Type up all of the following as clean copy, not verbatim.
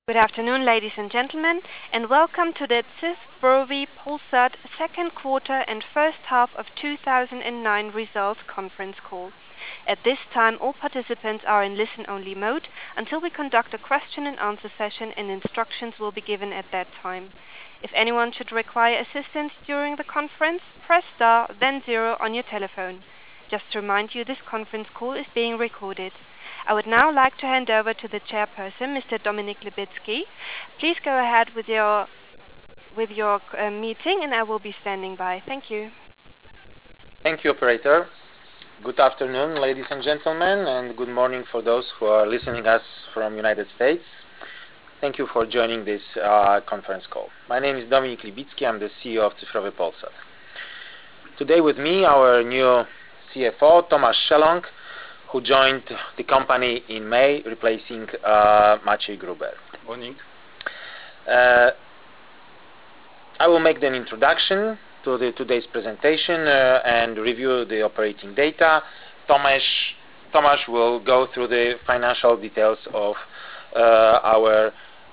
Good afternoon, ladies and gentlemen, and welcome to the ZIS Brovi Polsat second quarter and first half of 2009 results conference call. At this time, all participants are in listen-only mode until we conduct a question and answer session, and instructions will be given at that time. If anyone should require assistance during the conference, press star, then 0 on your telephone. Just to remind you, this conference call is being recorded. I would now like to hand over to the chairperson, Mr. Dominik Libicki. Please go ahead with your meeting, and I will be standing by. Thank you. Thank you, operator. Good afternoon, ladies and gentlemen, and good morning for those who are listening us from United States. Thank you for joining this conference call. My name is Dominik Libicki. I'm the CEO of Cyfrowy Polsat. Today with me, our new CFO, Tomasz Szeląg, who joined the company in May, replacing Maciej Gruber. Morning. I will make an introduction to today's presentation and review the operating data. Tomasz will go through the financial details of our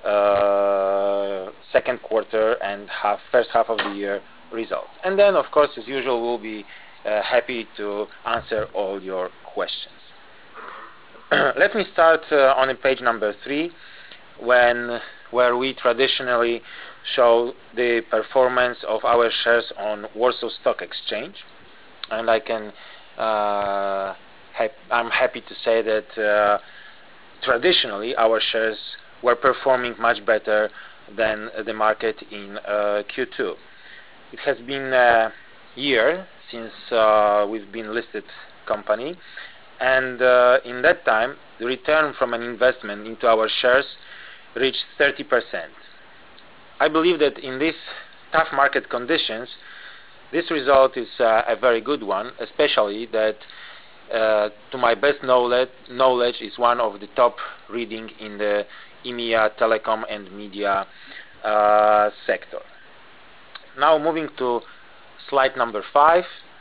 second quarter and first half of the year results. And then, of course, as usual, we'll be happy to answer all your questions. Let me start on page number 3, where we traditionally show the performance of our shares on Warsaw Stock Exchange, and I'm happy to say that traditionally our shares were performing much better than the market in Q2. It has been a year since we've been listed company, and in that time the return from an investment into our shares reached 30%. I believe that in these tough market conditions this result is a very good one, especially that to my best knowledge is one of the top reading in the EMEA telecom and media sector. Now moving to slide number 5.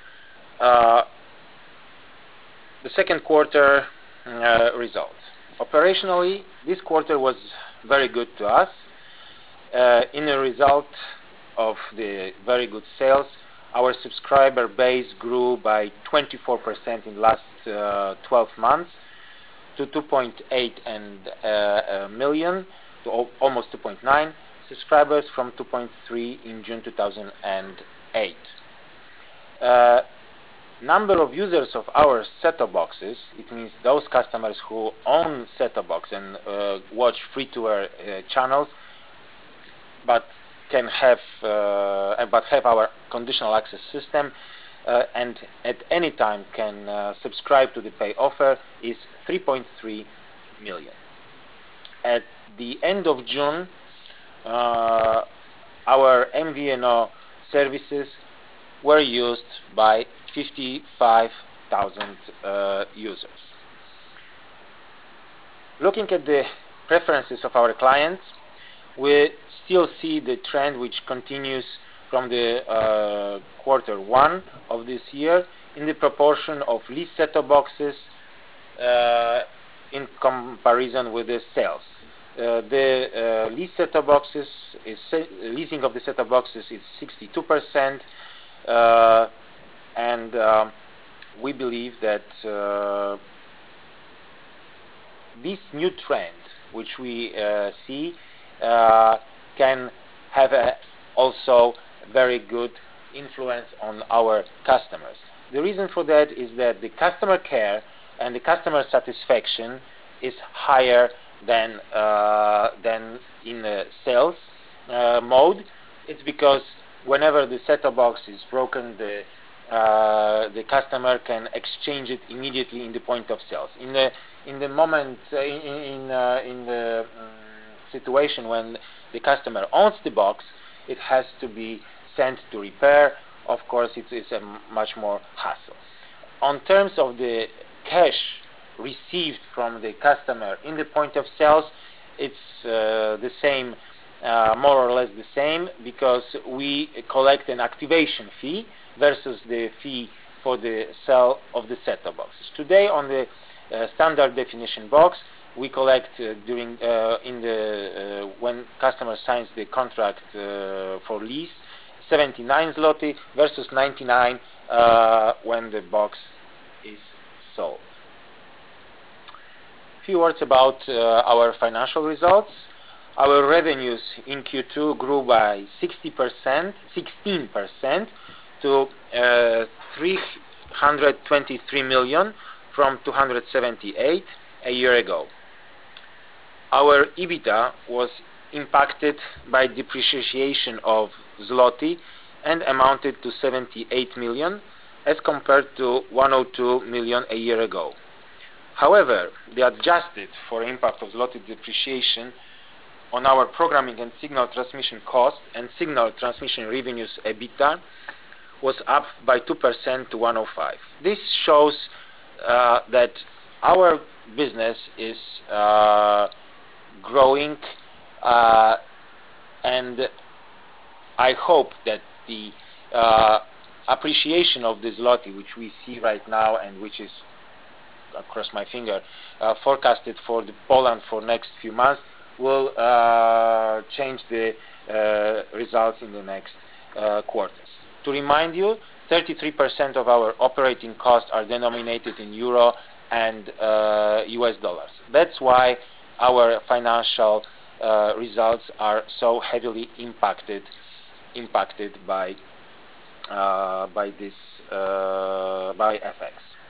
The second quarter results. Operationally, this quarter was very good to us. In a result of the very good sales, our subscriber base grew by 24% in the last 12 months to 2.8 million, to almost 2.9 subscribers from 2.3 in June 2008. Number of users of our set-top boxes, it means those customers who own set-top box and watch free-to-air channels, but have our conditional access system and at any time can subscribe to the pay offer, is 3.3 million. At the end of June, our MVNO services were used by 55,000 users. Looking at the preferences of our clients, we still see the trend which continues from the quarter 1 of this year in the proportion of leased set-top boxes in comparison with the sales. The leasing of the set-top boxes is 62%, and we believe that this new trend which we see can have also very good influence on our customers. The reason for that is that the customer care and the customer satisfaction is higher than in the sales mode. It's because whenever the set-top box is broken, the customer can exchange it immediately in the point of sales. In the moment, in the situation when the customer owns the box, it has to be sent to repair. Of course, it is a much more hassle. On terms of the cash received from the customer in the point of sales, it's the same, more or less the same, because we collect an activation fee versus the fee for the sale of the set-top boxes. Today, on the standard definition box, we collect in the when customer signs the contract for lease, 79 zloty versus 99 when the box is sold. A few words about our financial results. Our revenues in Q2 grew by 16% to 323 million from 278 a year ago. Our EBITDA was impacted by depreciation of zloty and amounted to 78 million as compared to 102 million a year ago. However, the adjusted for impact of zloty depreciation on our programming and signal transmission cost and signal transmission revenues EBITDA was up by 2% to 105. This shows that our business is growing, and I hope that the appreciation of the zloty, which we see right now and which is, across my finger, forecasted for Poland for next few months, will change the results in the next quarters. To remind you, 33% of our operating costs are denominated in euro and US dollars. That's why our financial results are so heavily impacted by FX.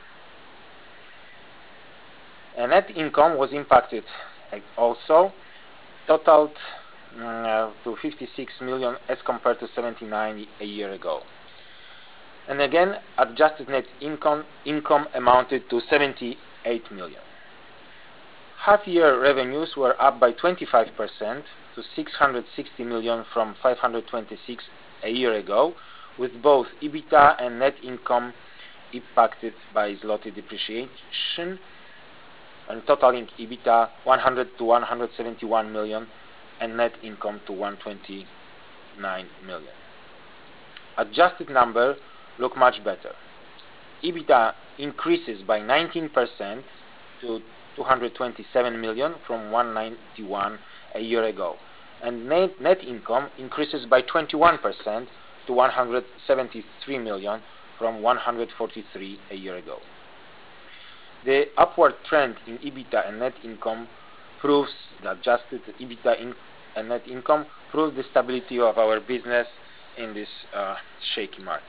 And net income was impacted also, totaled to 56 million as compared to 79 a year ago. And again, adjusted net income amounted to 78 million. Half-year revenues were up by 25% to 660 million from 526 a year ago, with both EBITDA and net income impacted by zloty depreciation, and totaling EBITDA 100 to 171 million and net income to 129 million. Adjusted number look much better. EBITDA increases by 19% to 227 million from 191 a year ago, and net income increases by 21% to 173 million from 143 a year ago. The upward trend in EBITDA and net income proves the adjusted EBITDA and net income proves the stability of our business in this shaky market.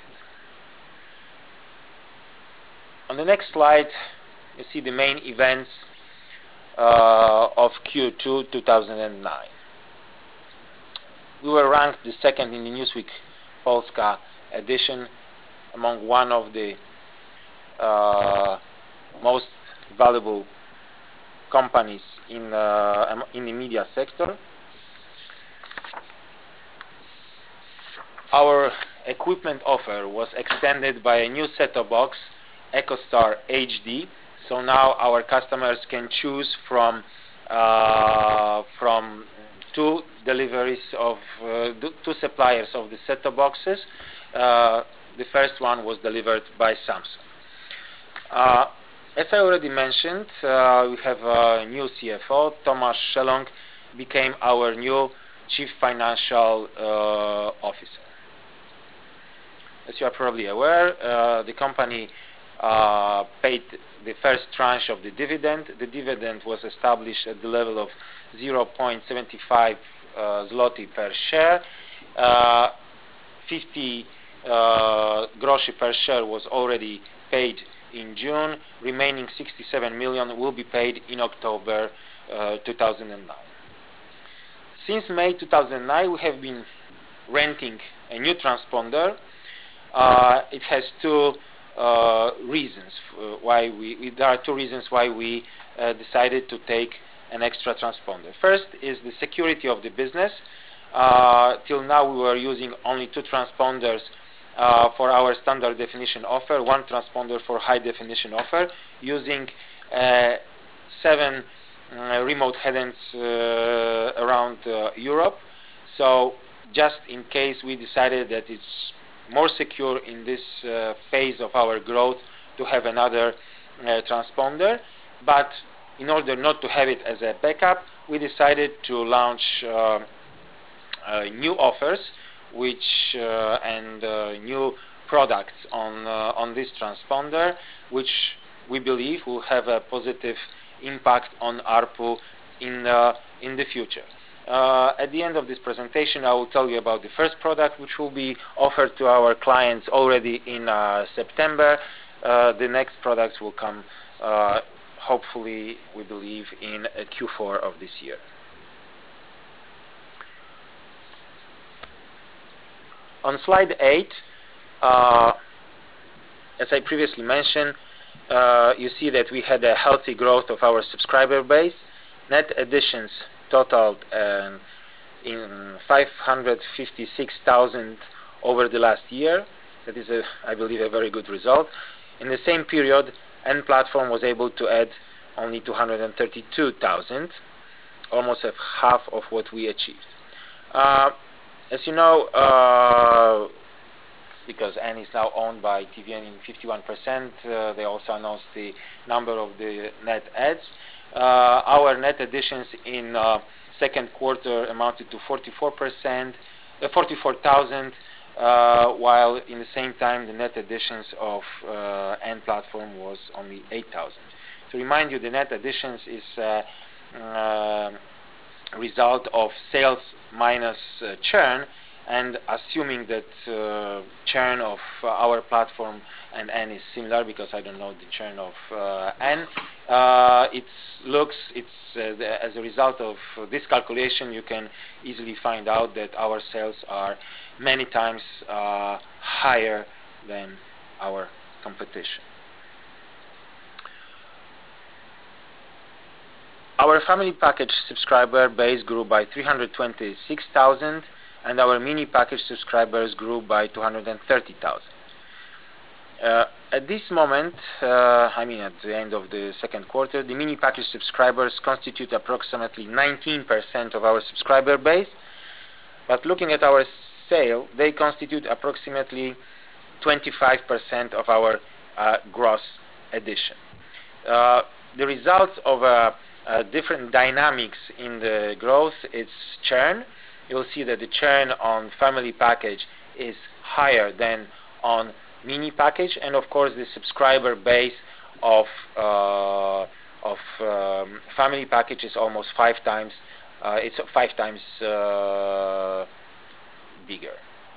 On the next slide, you see the main events of Q2 2009. We were ranked the second in the Newsweek Polska edition among one of the most valuable companies in the media sector. Our equipment offer was extended by a new set-top box, EchoStar HD. So now our customers can choose from two deliveries of two suppliers of the set-top boxes. The first one was delivered by Samsung. As I already mentioned, we have a new CFO. Tomasz Szelong became our new Chief Financial Officer. As you are probably aware, the company paid the first tranche of the dividend. The dividend was established at the level of 0.75 zloty per share. 50 groszy per share was already paid in June. Remaining 67 million will be paid in October 2009. Since May 2009, we have been renting a new transponder. It has two reasons why there are two reasons why we decided to take an extra transponder. First is the security of the business. Till now we were using only two transponders for our standard definition offer, one transponder for high definition offer, using 7 remote headends around Europe. So just in case, we decided that it's more secure in this phase of our growth to have another transponder. But in order not to have it as a backup, we decided to launch new offers and new products on this transponder, which we believe will have a positive impact on ARPU in the future. At the end of this presentation, I will tell you about the first product, which will be offered to our clients already in September. The next products will come, hopefully, we believe, in Q4 of this year. On slide 8, as I previously mentioned, you see that we had a healthy growth of our subscriber base. Net additions totaled in 556,000 over the last year. That is, I believe, a very good result. In the same period, N-Platform was able to add only 232,000, almost half of what we achieved. As you know, because N is now owned by TVN in 51%, they also announced the number of the net adds. Our net additions in second quarter amounted to 44,000, while in the same time the net additions of N-Platform was only 8,000. To remind you, the net additions is result of sales minus churn, and assuming that churn of our platform and N is similar, because I don't know the churn of N, as a result of this calculation, you can easily find out that our sales are many times higher than our competition. Our family package subscriber base grew by 326,000, and our mini package subscribers grew by 230,000. At this moment, at the end of the second quarter, the mini package subscribers constitute approximately 19% of our subscriber base, but looking at our sale, they constitute approximately 25% of our gross addition. The results of different dynamics in the growth is churn. You'll see that the churn on family package is higher than on mini package, and of course the subscriber base of family package is almost 5 times. It's 5 times bigger.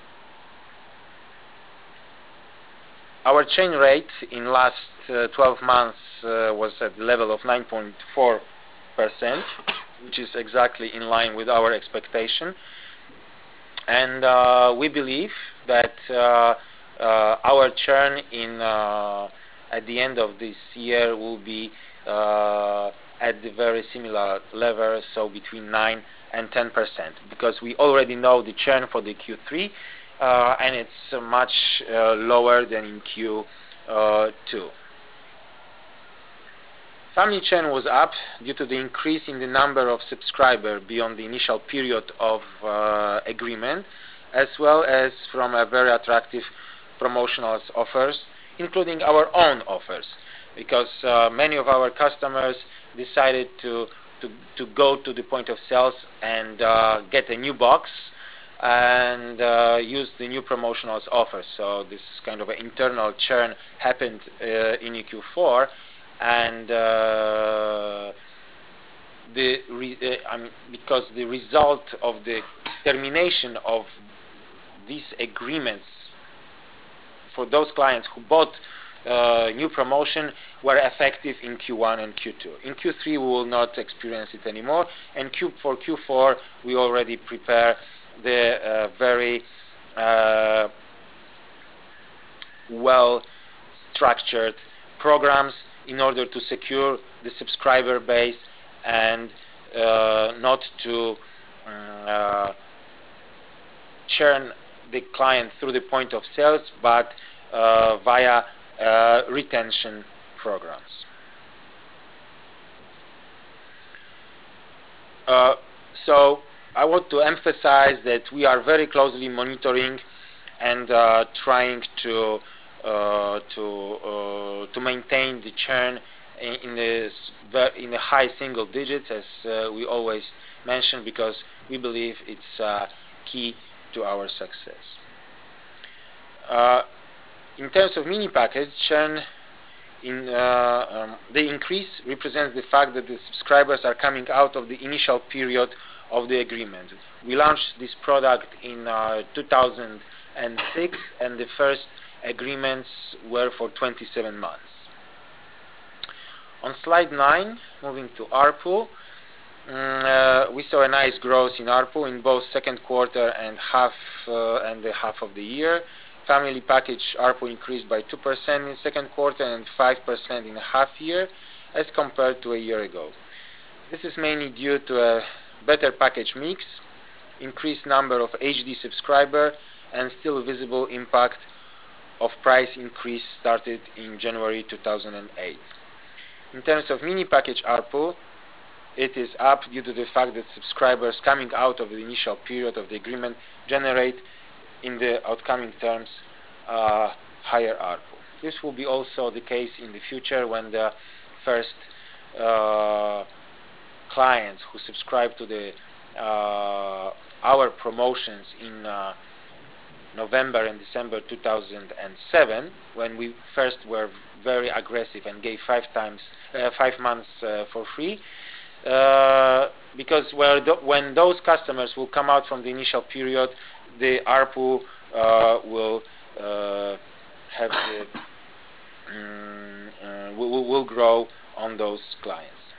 Our churn rate in last 12 months was at the level of 9.4%, which is exactly in line with our expectation, and we believe that our churn at the end of this year will be at the very similar level, so between 9 and 10%, because we already know the churn for the Q3, and it's much lower than in Q2. Family churn was up due to the increase in the number of subscribers beyond the initial period of agreement, as well as from a very attractive promotional offers, including our own offers, because many of our customers decided to go to the point of sales and get a new box and use the new promotional offers. So this kind of an internal churn happened in Q4, and because the result of the termination of these agreements for those clients who bought new promotion were effective in Q1 and Q2. In Q3 we will not experience it anymore, and for Q4 we already prepare the very well structured programs in order to secure the subscriber base and not to churn the client through the point of sales, but via retention programs. So I want to emphasize that we are very closely monitoring and trying to maintain the churn in the high single digits, as we always mention, because we believe it's key to our success. In terms of mini package churn, the increase represents the fact that the subscribers are coming out of the initial period of the agreement. We launched this product in 2006, and the first agreements were for 27 months. On slide 9, moving to ARPU, we saw a nice growth in ARPU in both second quarter and the half of the year. Family package ARPU increased by 2% in second quarter and 5% in a half year as compared to a year ago. This is mainly due to a better package mix, increased number of HD subscriber, and still visible impact of price increase started in January 2008. In terms of mini package ARPU, it is up due to the fact that subscribers coming out of the initial period of the agreement generate in the outcoming terms higher ARPU. This will be also the case in the future when the first clients who subscribe to the our promotions in November and December 2007, when we first were very aggressive and gave 5 months for free, because when those customers will come out from the initial period, the ARPU will will grow on those clients.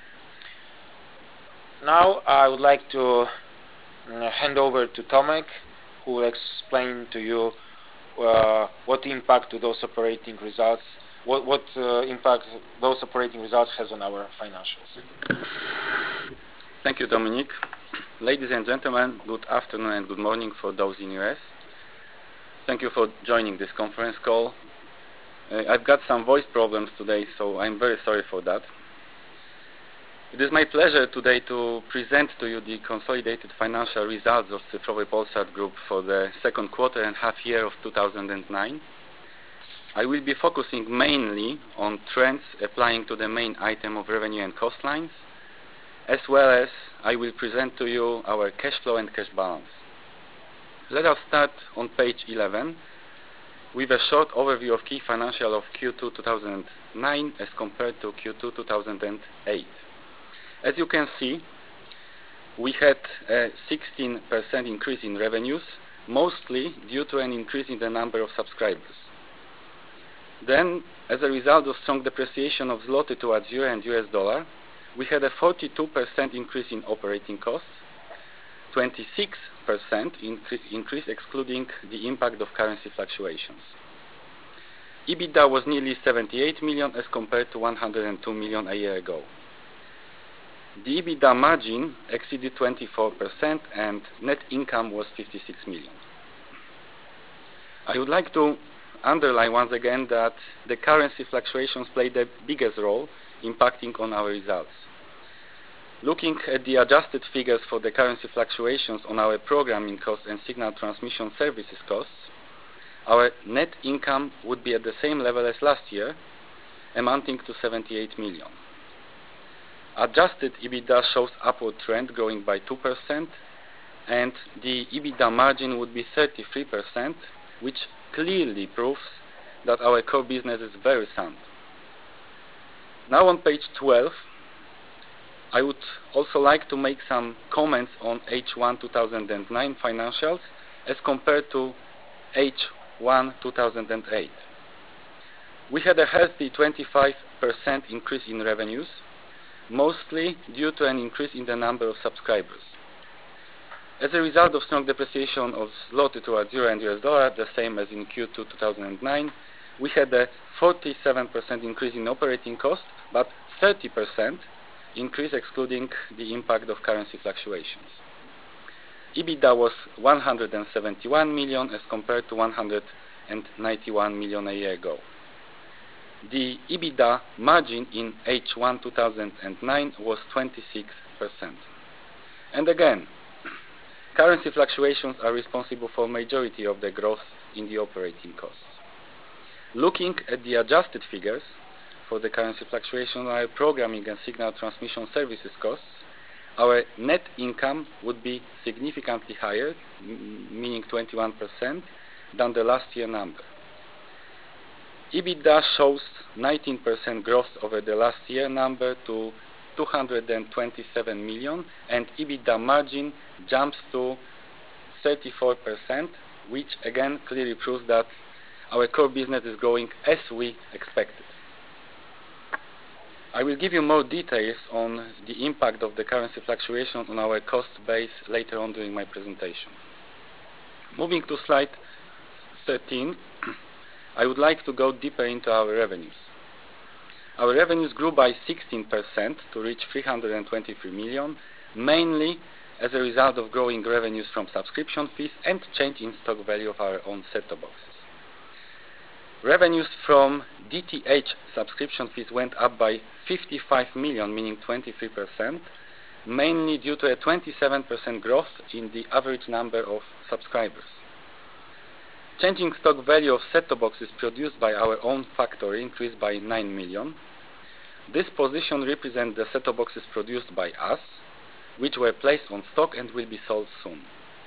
Now I would like to hand over to Tomek, who will explain to you what impact to those operating results, what impact those operating results has on our financials. Thank you, Dominic. Ladies and gentlemen, good afternoon and good morning for those in US. Thank you for joining this conference call. I've got some voice problems today, so I'm very sorry for that. It is my pleasure today to present to you the consolidated financial results of Cyfrowy Polsat Group for the second quarter and half year of 2009. I will be focusing mainly on trends applying to the main item of revenue and cost lines, as well as I will present to you our cash flow and cash balance. Let us start on page 11 with a short overview of key financial of Q2 2009 as compared to Q2 2008. As you can see, we had a 16% increase in revenues, mostly due to an increase in the number of subscribers. Then, as a result of strong depreciation of zloty towards euro and US dollar, we had a 42% increase in operating costs, 26% increase excluding the impact of currency fluctuations. EBITDA was nearly 78 million as compared to 102 million a year ago. The EBITDA margin exceeded 24% and net income was 56 million. I would like to underline once again that the currency fluctuations played the biggest role impacting on our results. Looking at the adjusted figures for the currency fluctuations on our programming costs and signal transmission services costs, our net income would be at the same level as last year, amounting to 78 million. Adjusted EBITDA shows upward trend growing by 2%, and the EBITDA margin would be 33%, which clearly proves that our core business is very sound. Now on page 12, I would also like to make some comments on H1 2009 financials as compared to H1 2008. We had a healthy 25% increase in revenues, mostly due to an increase in the number of subscribers. As a result of strong depreciation of zloty towards euro and US dollar, the same as in Q2 2009, we had a 47% increase in operating cost, but 30% increase excluding the impact of currency fluctuations. EBITDA was 171 million as compared to 191 million a year ago. The EBITDA margin in H1 2009 was 26%. And again, currency fluctuations are responsible for majority of the growth in the operating costs. Looking at the adjusted figures, for the currency fluctuation on our programming and signal transmission services costs, our net income would be significantly higher, meaning 21%, than the last year number. EBITDA shows 19% growth over the last year number to 227 million, and EBITDA margin jumps to 34%, which again clearly proves that our core business is growing as we expected. I will give you more details on the impact of the currency fluctuation on our cost base later on during my presentation. Moving to slide 13, I would like to go deeper into our revenues. Our revenues grew by 16% to reach 323 million, mainly as a result of growing revenues from subscription fees and change in stock value of our own set-top boxes. Revenues from DTH subscription fees went up by 55 million, meaning 23%, mainly due to a 27% growth in the average number of subscribers. Changing stock value of set-top boxes produced by our own factory increased by 9 million. This position represents the set-top boxes produced by us, which were placed on stock and will be sold soon.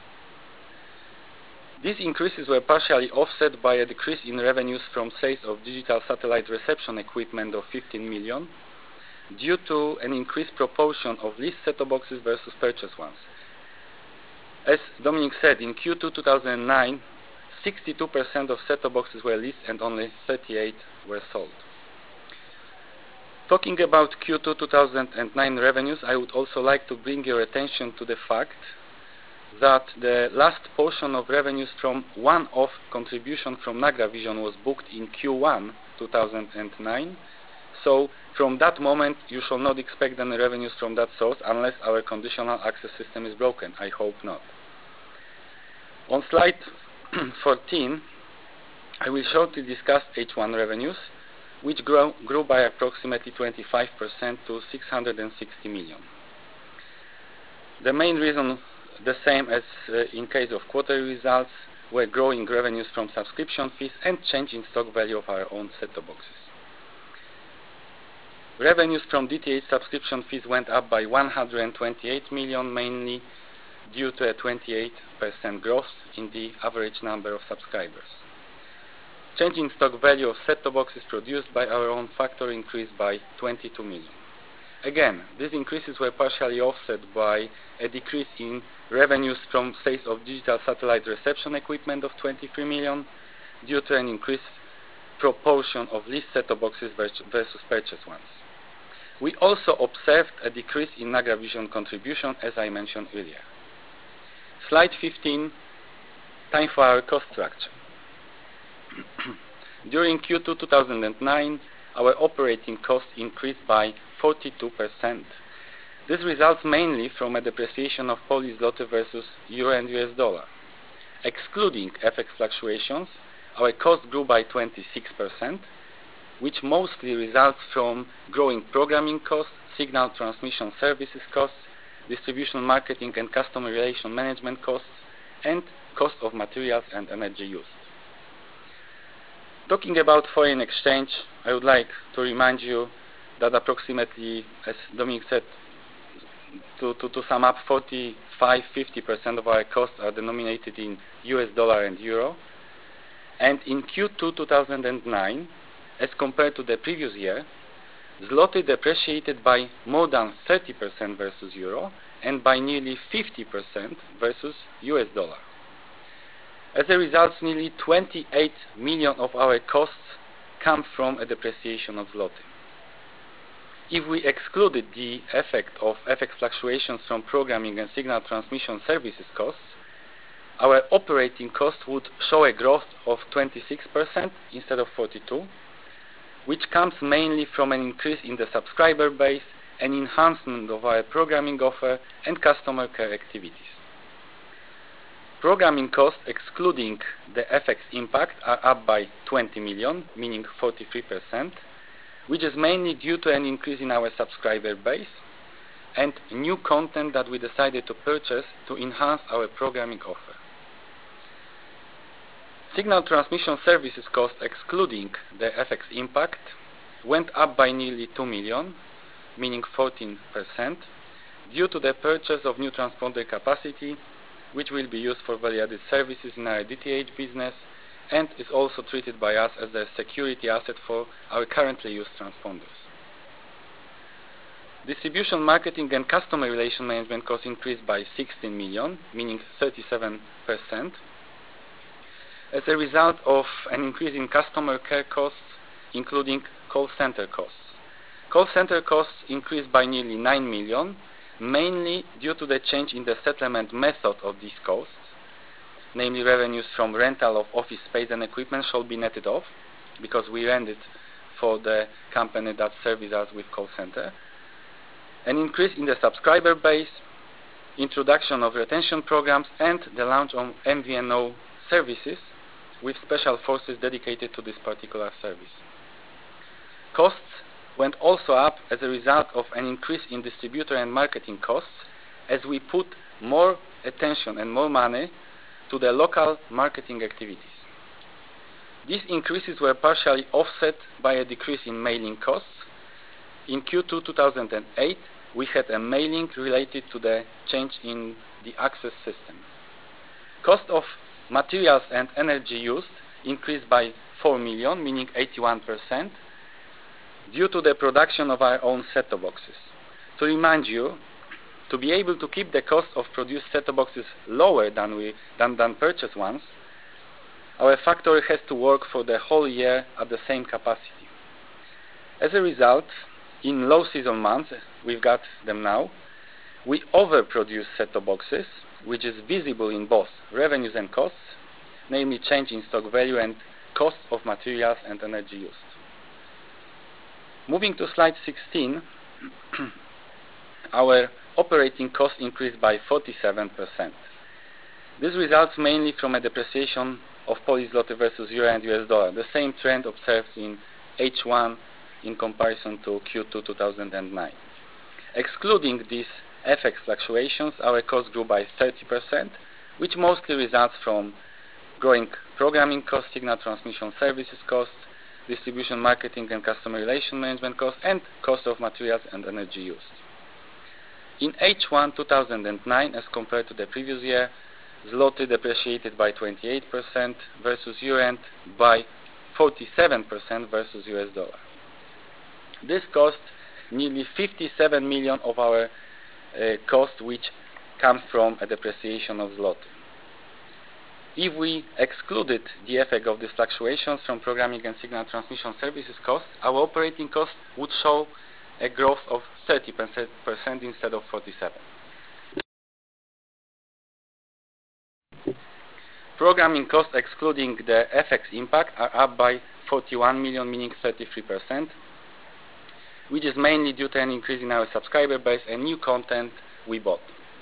These increases were partially offset by a decrease in revenues from sales of digital satellite reception equipment of 15 million, due to an increased proportion of leased set-top boxes versus purchased ones. As Dominik said, in Q2 2009, 62% of set-top boxes were leased and only 38 were sold. Talking about Q2 2009 revenues, I would also like to bring your attention to the fact that the last portion of revenues from one-off contribution from Nagravision was booked in Q1 2009. So from that moment you shall not expect any revenues from that source unless our conditional access system is broken. I hope not. On slide 14, I will shortly discuss H1 revenues, which grew by approximately 25% to 660 million. The main reason, the same as in case of quarterly results, were growing revenues from subscription fees and change in stock value of our own set-top boxes. Revenues from DTH subscription fees went up by 128 million, mainly due to a 28% growth in the average number of subscribers. Change in stock value of set-top boxes produced by our own factory increased by 22 million. Again, these increases were partially offset by a decrease in revenues from sales of digital satellite reception equipment of 23 million, due to an increased proportion of leased set-top boxes versus purchased ones. We also observed a decrease in Nagravision contribution, as I mentioned earlier. Slide 15, time for our cost structure. During Q2 2009, our operating costs increased by 42%. This results mainly from a depreciation of Polish zloty versus euro and US dollar. Excluding FX fluctuations, our cost grew by 26%, which mostly results from growing programming costs, signal transmission services costs, distribution, marketing and customer relation management costs, and cost of materials and energy used. Talking about foreign exchange, I would like to remind you that approximately, as Dominik said, to sum up, 45–50% of our costs are denominated in US dollar and euro. And in Q2 2009, as compared to the previous year, zloty depreciated by more than 30% versus euro and by nearly 50% versus US dollar. As a result, nearly 28 million of our costs come from a depreciation of zloty. If we excluded the effect of FX fluctuations from programming and signal transmission services costs, our operating costs would show a growth of 26% instead of 42%, which comes mainly from an increase in the subscriber base, an enhancement of our programming offer, and customer care activities. Programming costs, excluding the FX impact, are up by 20 million, meaning 43%, which is mainly due to an increase in our subscriber base and new content that we decided to purchase to enhance our programming offer. Signal transmission services cost, excluding the FX impact, went up by nearly 2 million, meaning 14%, due to the purchase of new transponder capacity, which will be used for value-added services in our DTH business, and is also treated by us as a security asset for our currently used transponders. Distribution, marketing and customer relation management costs increased by 16 million, meaning 37%, as a result of an increase in customer care costs, including call center costs. Call center costs increased by nearly 9 million, mainly due to the change in the settlement method of these costs, namely revenues from rental of office space and equipment shall be netted off, because we rent it for the company that serves us with call center. An increase in the subscriber base, introduction of retention programs, and the launch of MVNO services with special forces dedicated to this particular service. Costs went also up as a result of an increase in distributor and marketing costs, as we put more attention and more money to the local marketing activities. These increases were partially offset by a decrease in mailing costs. In Q2 2008, we had a mailing related to the change in the access system. Cost of materials and energy used increased by 4 million, meaning 81%, due to the production of our own set-top boxes. To remind you, to be able to keep the cost of produced set-top boxes lower than purchased ones, our factory has to work for the whole year at the same capacity. As a result, in low season months, we've got them now, we overproduce set-top boxes, which is visible in both revenues and costs, namely change in stock value and cost of materials and energy used. Moving to slide 16, our operating costs increased by 47%. This results mainly from a depreciation of Polish zloty versus euro and US dollar, the same trend observed in H1 in comparison to Q2 2009. Excluding these FX fluctuations, our costs grew by 30%, which mostly results from growing programming costs, signal transmission services costs, distribution, marketing and customer relation management costs, and cost of materials and energy used. In H1 2009, as compared to the previous year, zloty depreciated by 28% versus euro and by 47% versus US dollar. This cost nearly 57 million of our cost, which comes from a depreciation of zloty. If we excluded the effect of these fluctuations from programming and signal transmission services costs, our operating costs would show a growth of 30% instead of 47%. Programming costs, excluding the FX impact, are up by 41 million, meaning 33%, which is mainly due to an increase in our subscriber base and new content we bought.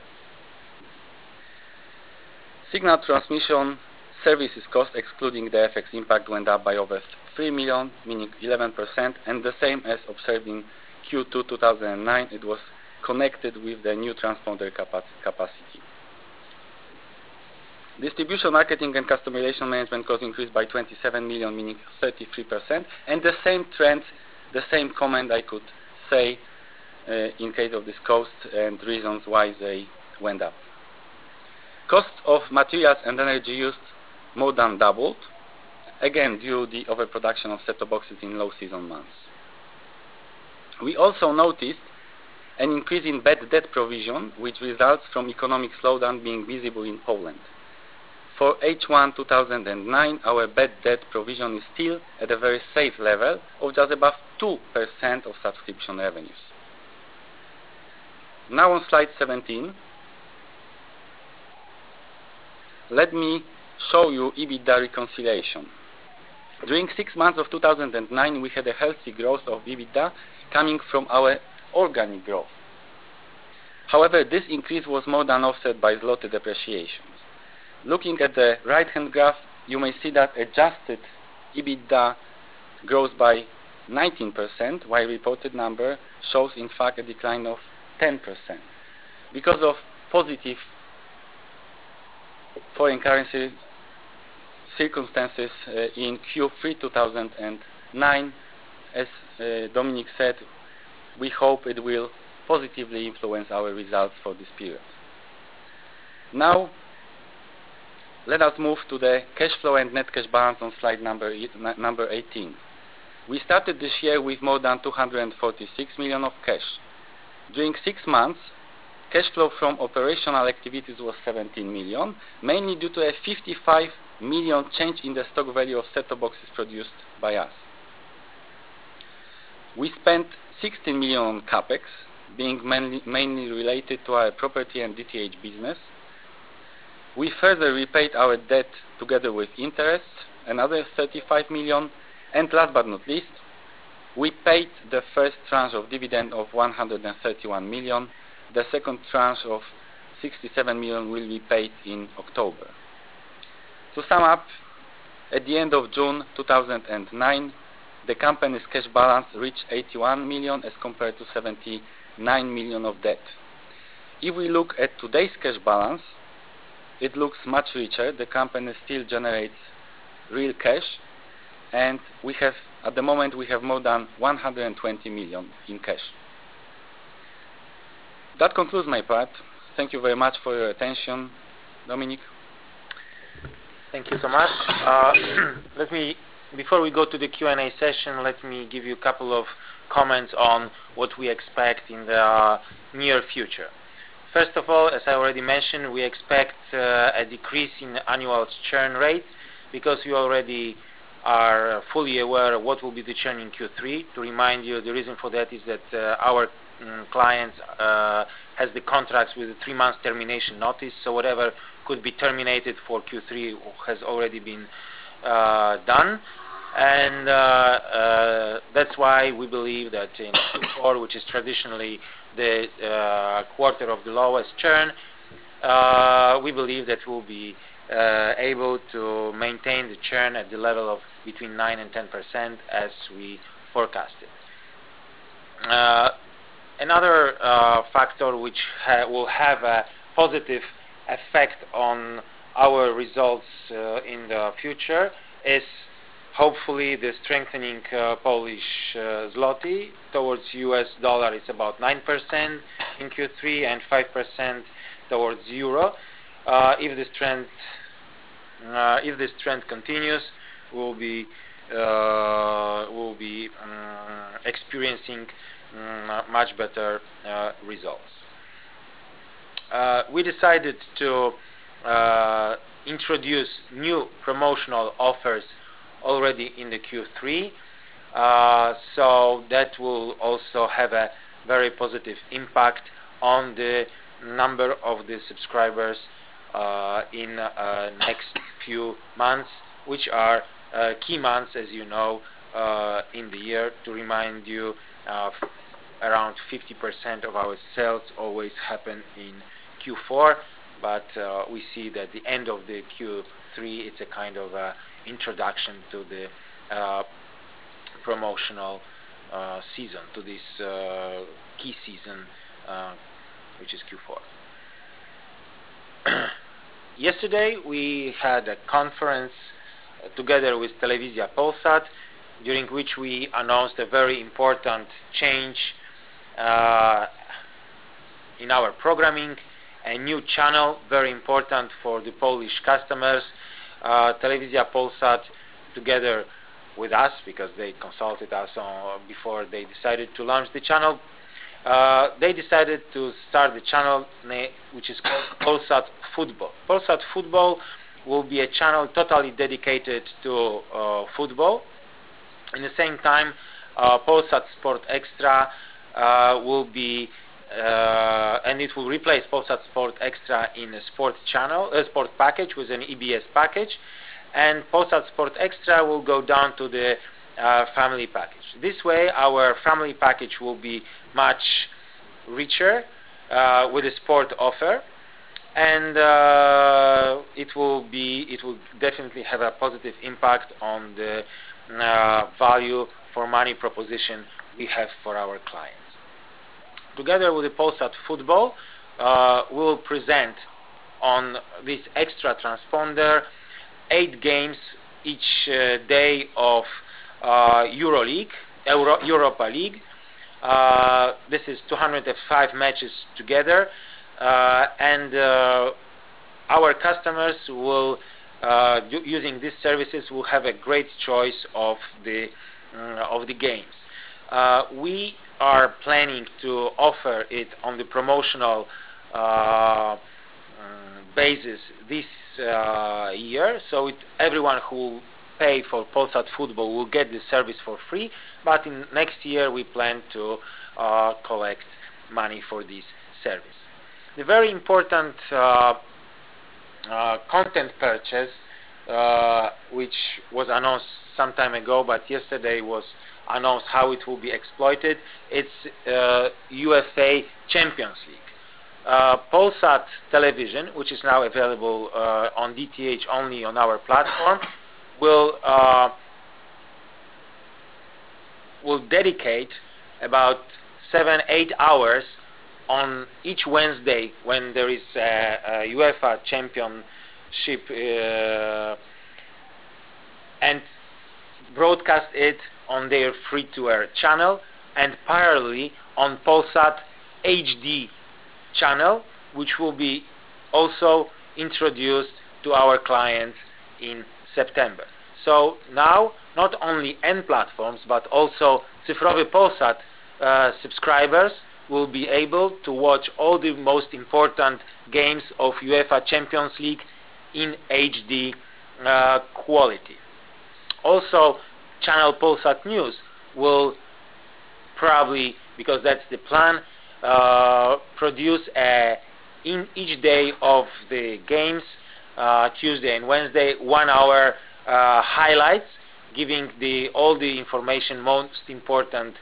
Signal transmission services cost, excluding the FX impact, went up by over 3 million, meaning 11%, and the same as observed in Q2 2009, it was connected with the new transponder capacity. Distribution, marketing and customer relation management costs increased by 27 million, meaning 33%, and the same trend, the same comment I could say in case of this cost and reasons why they went up. Cost of materials and energy used more than doubled, again due to the overproduction of set-top boxes in low season months. We also noticed an increase in bad debt provision, which results from economic slowdown being visible in Poland. For H1 2009, our bad debt provision is still at a very safe level of just above 2% of subscription revenues. Now on slide 17, let me show you EBITDA reconciliation. During 6 months of 2009, we had a healthy growth of EBITDA coming from our organic growth. However, this increase was more than offset by zloty depreciation. Looking at the right-hand graph, you may see that adjusted EBITDA grows by 19%, while reported number shows in fact a decline of 10%. Because of positive foreign currency circumstances in Q3 2009, as Dominik said, we hope it will positively influence our results for this period. Now, let us move to the cash flow and net cash balance on slide number 18. We started this year with more than 246 million of cash. During 6 months, cash flow from operational activities was 17 million, mainly due to a 55 million change in the stock value of set-top boxes produced by us. We spent 16 million on capex, being mainly related to our property and DTH business. We further repaid our debt together with interest, another 35 million, and last but not least, we paid the first tranche of dividend of 131 million. The second tranche of 67 million will be paid in October. To sum up, at the end of June 2009, the company's cash balance reached 81 million as compared to 79 million of debt. If we look at today's cash balance, it looks much richer. The company still generates real cash, and at the moment we have more than 120 million in cash. That concludes my part. Thank you very much for your attention. Dominik? Thank you so much. Before we go to the Q&A session, let me give you a couple of comments on what we expect in the near future. First of all, as I already mentioned, we expect a decrease in annual churn rate, because we already are fully aware of what will be the churn in Q3. To remind you, the reason for that is that our clients has the contracts with a 3 months termination notice, so whatever could be terminated for Q3 has already been done, and that's why we believe that in Q4, which is traditionally the quarter of the lowest churn, we believe that we'll be able to maintain the churn at the level of between 9 and 10% as we forecasted. Another factor which will have a positive effect on our results in the future is hopefully the strengthening Polish zloty towards US dollar. Is about 9% in Q3 and 5% towards euro. If this trend continues, we'll be experiencing much better results. We decided to introduce new promotional offers already in the Q3, so that will also have a very positive impact on the number of the subscribers in next few months, which are key months, as you know, in the year. To remind you, around 50% of our sales always happen in Q4, but we see that the end of the Q3, it's a kind of introduction to the promotional season, to this key season, which is Q4. Yesterday we had a conference together with Telewizja Polsat, during which we announced a very important change in our programming, a new channel, very important for the Polish customers. Telewizja Polsat, together with us, because they consulted us before they decided to launch the channel, they decided to start the channel which is called Polsat Football. Polsat Football will be a channel totally dedicated to football. In the same time, Polsat Sport Extra will be and it will replace Polsat Sport Extra in a sport package with an EBS package, and Polsat Sport Extra will go down to the family package. This way our family package will be much richer with a sport offer, and it will definitely have a positive impact on the value for money proposition we have for our clients. Together with the Polsat Football, we will present on this extra transponder 8 games each day of EuroLeague, Europa League. This is 205 matches together, and our customers will, using these services, will have a great choice of the games. We are planning to offer it on the promotional basis this year, so everyone who pay for Polsat Football will get this service for free, but in next year we plan to collect money for this service. The very important content purchase, which was announced some time ago, but yesterday was announced how it will be exploited. It's UEFA Champions League. Polsat Television, which is now available on DTH only on our platform, will dedicate about 7-8 hours on each Wednesday when there is a UEFA Championship and broadcast it on their free-to-air channel, and parallelly on Polsat HD channel, which will be also introduced to our clients in September. So now not only N platforms but also Cyfrowy Polsat subscribers will be able to watch all the most important games of UEFA Champions League in HD quality. Also, channel Polsat News will probably, because that's the plan, produce in each day of the games, Tuesday and Wednesday, 1 hour highlights, giving all the information, most important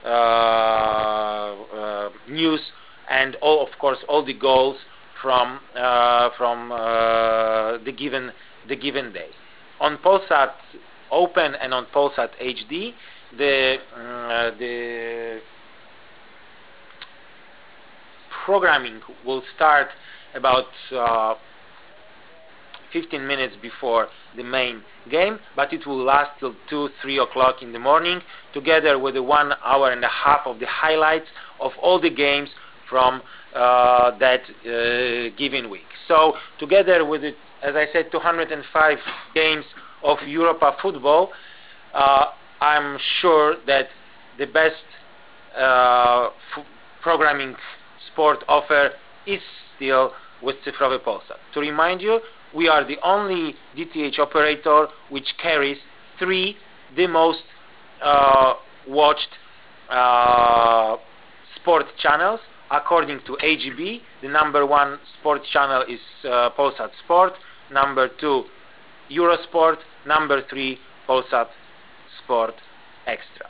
news, and of course all the goals from the given day. On Polsat Open and on Polsat HD, the programming will start about 15 minutes before the main game, but it will last till 2-3 o'clock in the morning, together with the 1 hour and a half of the highlights of all the games from that given week. So together with it, as I said, 205 games of Europa football, I'm sure that the best programming sport offer is still with Cyfrowy Polsat. To remind you, we are the only DTH operator which carries 3 the most watched sport channels. According to AGB, the #1 sport channel is Polsat Sport, #2 Eurosport, #3 Polsat Sport Extra.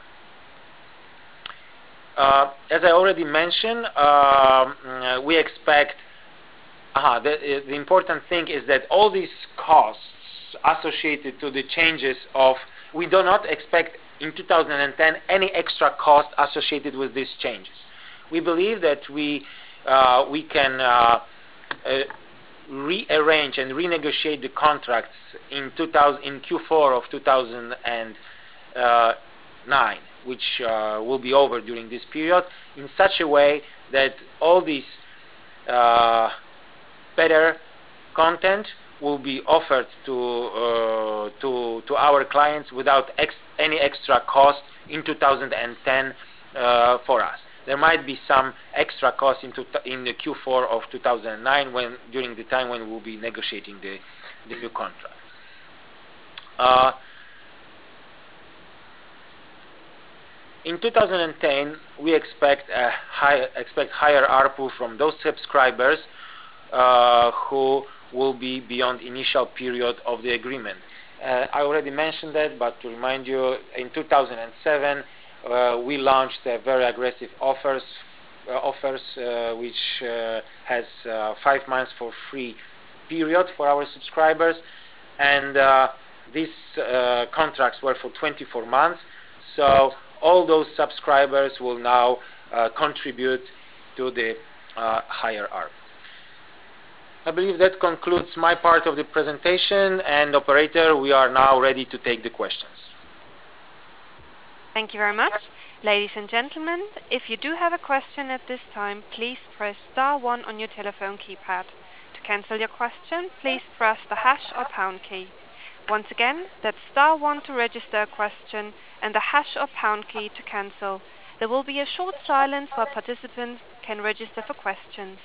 As I already mentioned, we expect the important thing is that all these costs associated to the changes we do not expect in 2010 any extra cost associated with these changes. We believe that we can rearrange and renegotiate the contracts in Q4 of 2009, which will be over during this period, in such a way that all these better content will be offered to our clients without any extra cost in 2010 for us. There might be some extra costs in the Q4 of 2009 during the time when we'll be negotiating the new contract. In 2010, we expect higher ARPU from those subscribers who will be beyond initial period of the agreement. I already mentioned that, but to remind you, in 2007 we launched very aggressive offers which has 5 months for free period for our subscribers, and these contracts were for 24 months, so all those subscribers will now contribute to the higher ARPU. I believe that concludes my part of the presentation, and operator, we are now ready to take the questions. Thank you very much. Ladies and gentlemen, if you do have a question at this time, please press star 1 on your telephone keypad. To cancel your question, please press the hash or pound key. Once again, that's star 1 to register a question and the hash or pound key to cancel. There will be a short silence while participants can register for questions.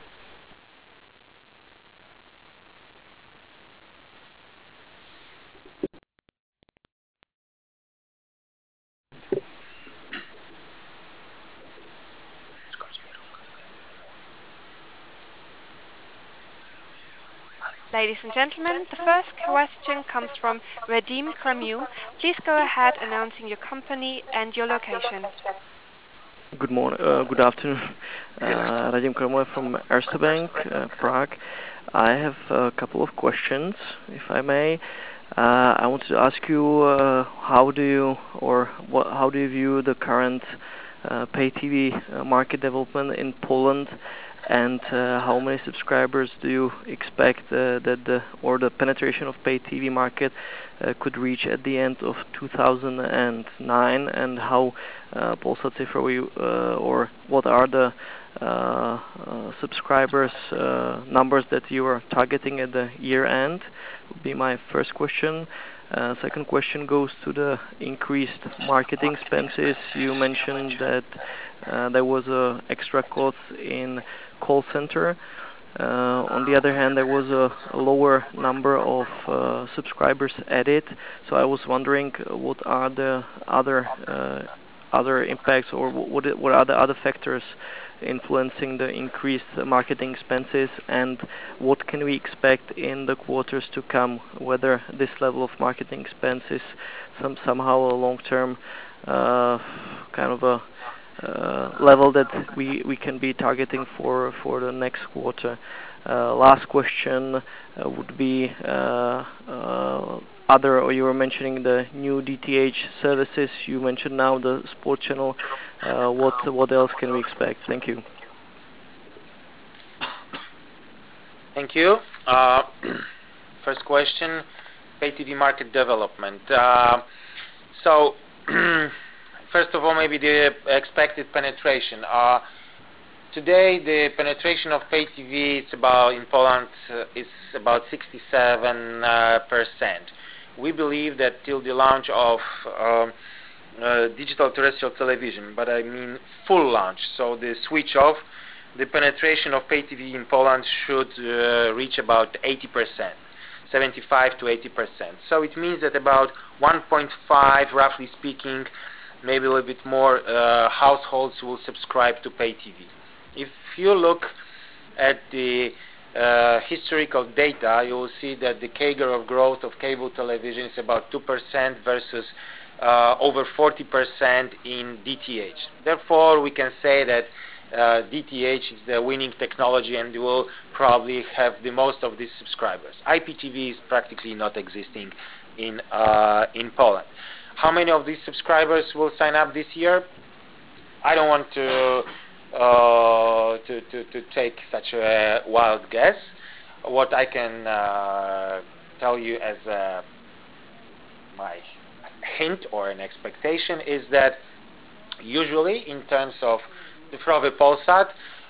Ladies and gentlemen, the first question comes from Radim Kremul. Please go ahead announcing your company and your location. Good afternoon. Radim Kremul from Erste Bank, Prague. I have a couple of questions, if I may. I want to ask you how do you view the current pay TV market development in Poland, and how many subscribers do you expect the penetration of pay TV market could reach at the end of 2009, and how Polsat Cyfrowy or what are the subscribers numbers that you are targeting at the year end would be my first question. Second question goes to the increased marketing expenses. You mentioned that there was a extra cost in call center. On the other hand, there was a lower number of subscribers added. So I was wondering what are the other impacts, or what are the other factors influencing the increased marketing expenses, and what can we expect in the quarters to come, whether this level of marketing expenses somehow a long-term kind of a level that we can be targeting for the next quarter. Last question would be or you were mentioning the new DTH services. You mentioned now the sport channel. What else can we expect? Thank you. Thank you. First question, pay TV market development. First of all, maybe the expected penetration. Today, the penetration of pay TV in Poland is about 67%. We believe that till the launch of digital terrestrial television, but I mean full launch, so the switch off, the penetration of pay TV in Poland should reach about 80%, 75 to 80%. So it means that about 1.5, roughly speaking, maybe a little bit more households will subscribe to pay TV. If you look at the historical data, you will see that the CAGR of growth of cable television is about 2% versus over 40% in DTH. Therefore, we can say that DTH is the winning technology and will probably have the most of these subscribers. IPTV is practically not existing in Poland. How many of these subscribers will sign up this year? I don't want to take such a wild guess. What I can tell you as my hint or an expectation is that usually in terms of Cyfrowy Polsat,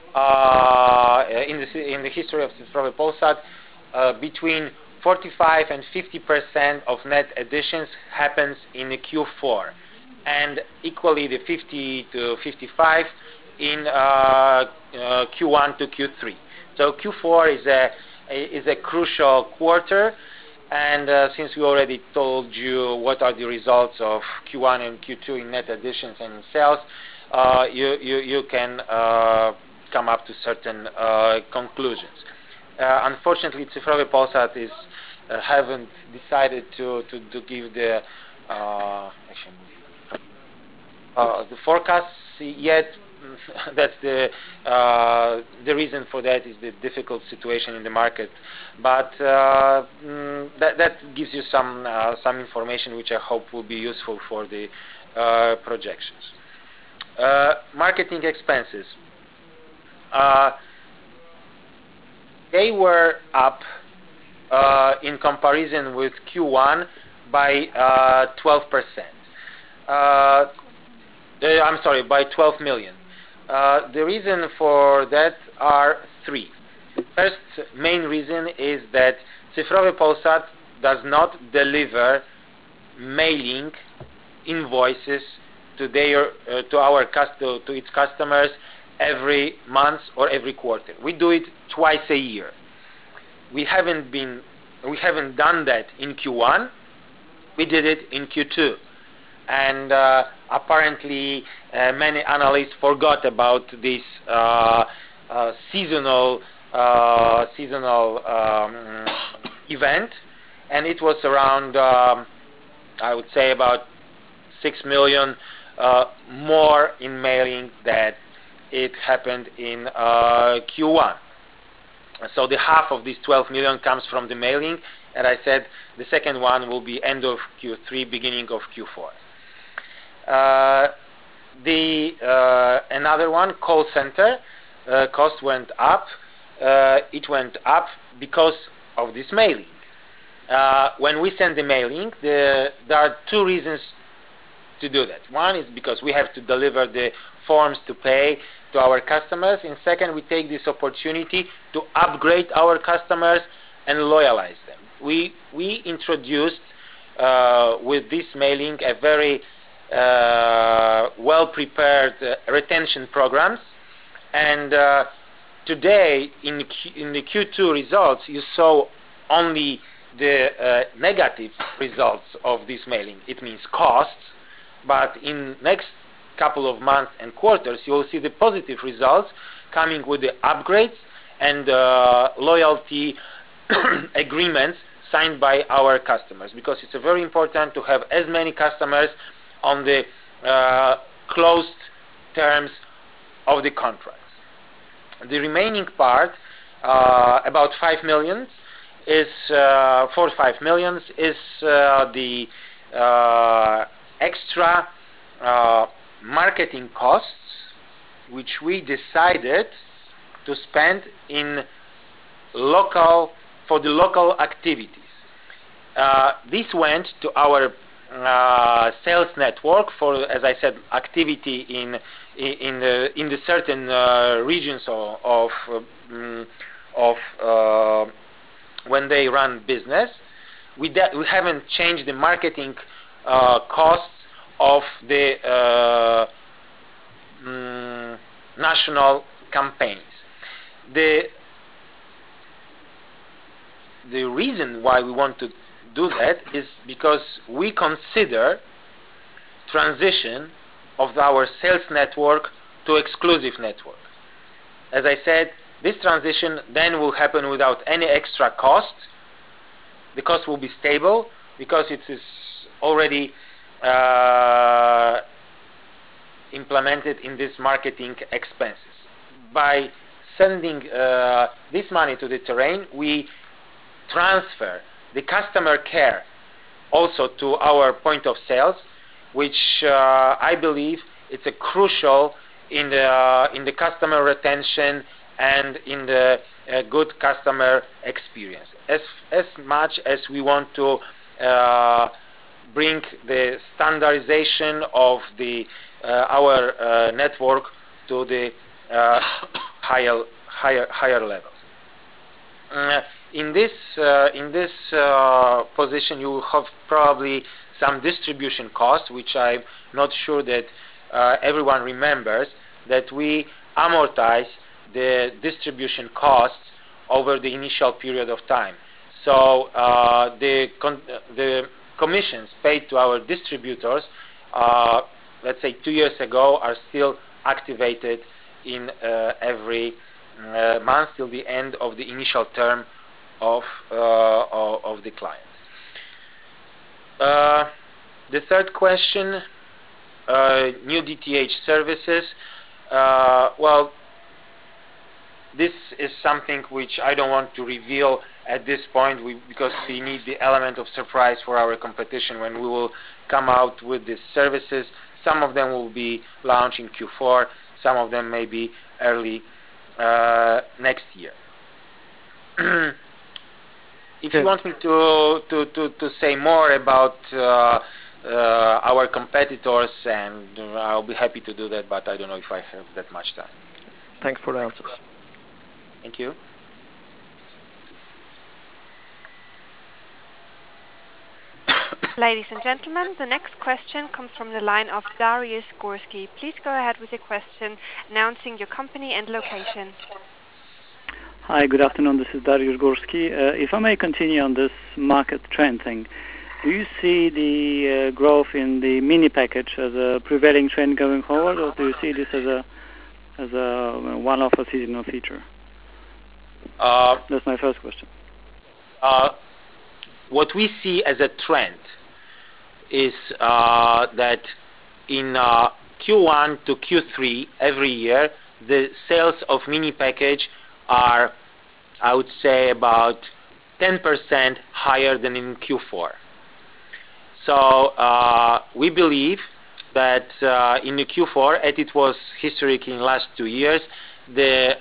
in the history of Cyfrowy Polsat, between 45 and 50% of net additions happens in the Q4, and equally the 50 to 55 in Q1 to Q3. So Q4 is a crucial quarter, and since we already told you what are the results of Q1 and Q2 in net additions and in sales, you can come up to certain conclusions. Unfortunately, Cyfrowy Polsat haven't decided to give the forecasts yet. That's the reason for that is the difficult situation in the market. But that gives you some information which I hope will be useful for the projections. Marketing expenses. They were up in comparison with Q1 by 12%. I'm sorry, by 12 million. The reason for that are three. The first main reason is that Cyfrowy Polsat does not deliver mailing invoices to its customers every month or every quarter. We do it twice a year. We haven't done that in Q1. We did it in Q2, and apparently many analysts forgot about this seasonal event, and it was around I would say about 6 million more in mailing that it happened in Q1. So the half of this 12 million comes from the mailing, and I said the second one will be end of Q3, beginning of Q4. Another one, call center cost went up. It went up because of this mailing. When we send the mailing, there are two reasons to do that. One is because we have to deliver the forms to pay to our customers, and second, we take this opportunity to upgrade our customers and loyalize them. We introduced with this mailing a very well prepared retention programs, and today in the Q2 results you saw only the negative results of this mailing. It means costs, but in next couple of months and quarters you will see the positive results coming with the upgrades and loyalty agreements signed by our customers, because it's very important to have as many customers on the closed terms of the contracts. The remaining part, about 5 million, is 4 or 5 million is the extra marketing costs which we decided to spend in for the local activities. This went to our sales network for, as I said, activity in the certain regions of when they run business. We haven't changed the marketing costs of the national campaigns. The reason why we want to do that is because we consider transition of our sales network to exclusive network. As I said, this transition then will happen without any extra cost. The cost will be stable because it is already implemented in these marketing expenses. By sending this money to the terrain, we transfer the customer care also to our point of sales, which I believe it's a crucial in the customer retention and in the good customer experience. As much as we want to bring the standardization of our network to the higher levels. In this position, you will have probably some distribution costs, which I'm not sure that everyone remembers, that we amortize the distribution costs over the initial period of time. So the commissions paid to our distributors, let's say 2 years ago, are still activated in every month till the end of the initial term of the client. The third question, new DTH services. Well, this is something which I don't want to reveal at this point, because we need the element of surprise for our competition when we will come out with these services. Some of them will be launched in Q4, some of them may be early next year. If you want me to say more about our competitors, and I'll be happy to do that, but I don't know if I have that much time. Thanks for the answers. Thank you. Ladies and gentlemen, the next question comes from the line of Dariusz Gorski. Please go ahead with your question, announcing your company and location. Hi, good afternoon. This is Dariusz Gorski. If I may continue on this market trend thing, do you see the growth in the mini package as a prevailing trend going forward, or do you see this as a one-off or seasonal feature? That's my first question. What we see as a trend is that in Q1 to Q3 every year, the sales of mini package are, I would say, about 10% higher than in Q4. So we believe that in the Q4, as it was historic in the last 2 years, the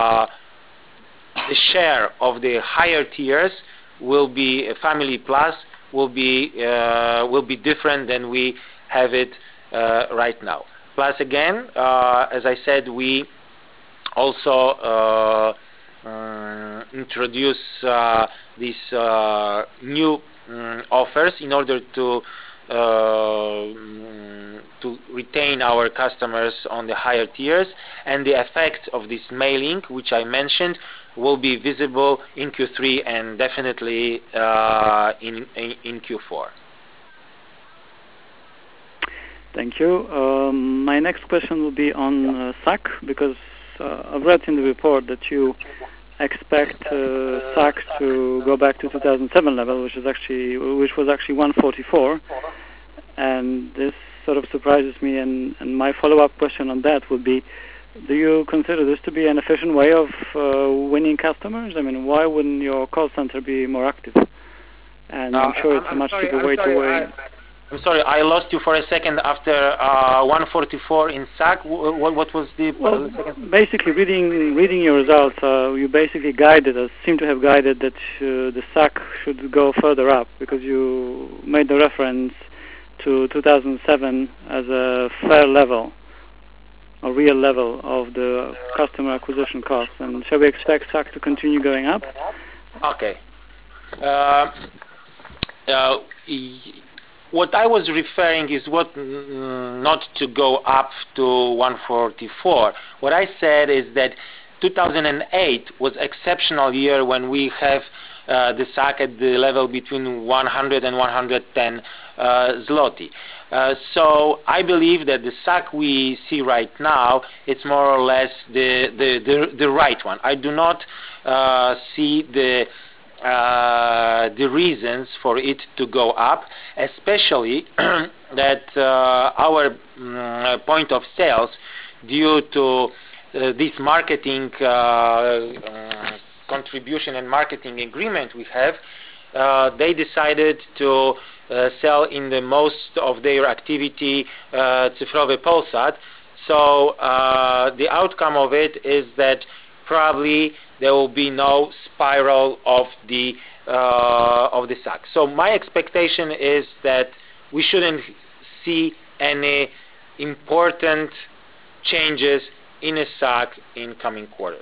share of the higher tiers will be Family Plus will be different than we have it right now. Plus, again, as I said, we also introduce these new offers in order to retain our customers on the higher tiers, and the effect of this mailing, which I mentioned, will be visible in Q3 and definitely in Q4. Thank you. My next question will be on SAC, because I've read in the report that you expect SAC to go back to 2007 level, which was actually 144, and this sort of surprises me. And my follow-up question on that would be: do you consider this to be an efficient way of winning customers? I mean, why wouldn't your call center be more active? And I'm sure it's a much cheaper way to win. I'm sorry, I lost you for a second after 144 in SAC. What was the second? Basically, reading your results, you basically seem to have guided that the SAC should go further up, because you made the reference to 2007 as a fair level, a real level of the customer acquisition cost. And shall we expect SAC to continue going up? Okay. What I was referring is not to go up to 144. What I said is that 2008 was exceptional year when we have the SAC at the level between 100 and 110 zloty. So I believe that the SAC we see right now, it's more or less the right one. I do not see the reasons for it to go up, especially that our point of sales, due to this marketing contribution and marketing agreement we have, they decided to sell in the most of their activity Cyfrowy Polsat. So the outcome of it is that probably there will be no spiral of the SAC. So my expectation is that we shouldn't see any important changes in a SAC in coming quarters.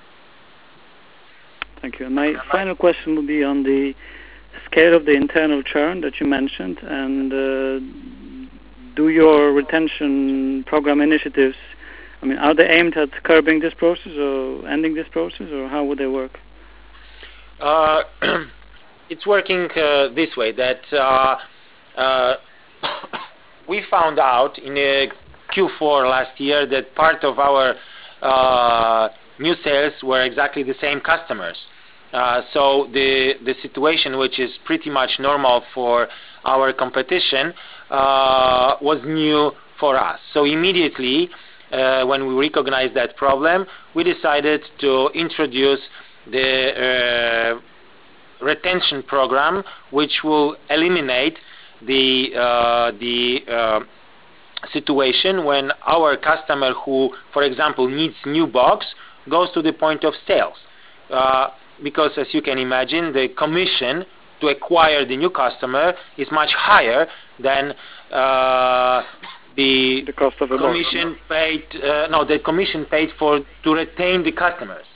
Thank you. My final question will be on the scale of the internal churn that you mentioned, and do your retention program initiatives, I mean, are they aimed at curbing this process or ending this process, or how would they work? It's working this way, that we found out in Q4 last year that part of our new sales were exactly the same customers. So the situation, which is pretty much normal for our competition, was new for us. So immediately, when we recognized that problem, we decided to introduce the retention program, which will eliminate the situation when our customer who, for example, needs new box goes to the point of sales. Because as you can imagine, the commission to acquire the new customer is much higher than the cost of a commission paid. The commission paid to retain the customers.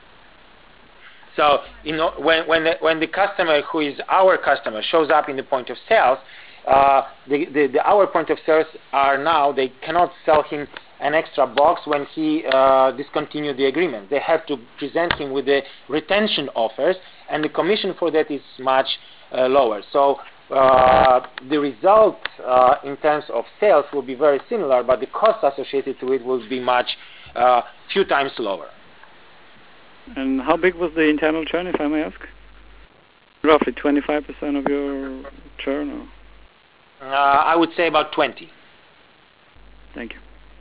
So when the customer who is our customer shows up in the point of sales, our point of sales are now they cannot sell him an extra box when he discontinued the agreement. They have to present him with the retention offers, and the commission for that is much lower. So the result in terms of sales will be very similar, but the cost associated to it will be much few times lower. And how big was the internal churn, if I may ask? Roughly 25% of your churn? Or? I would say about 20. Thank you.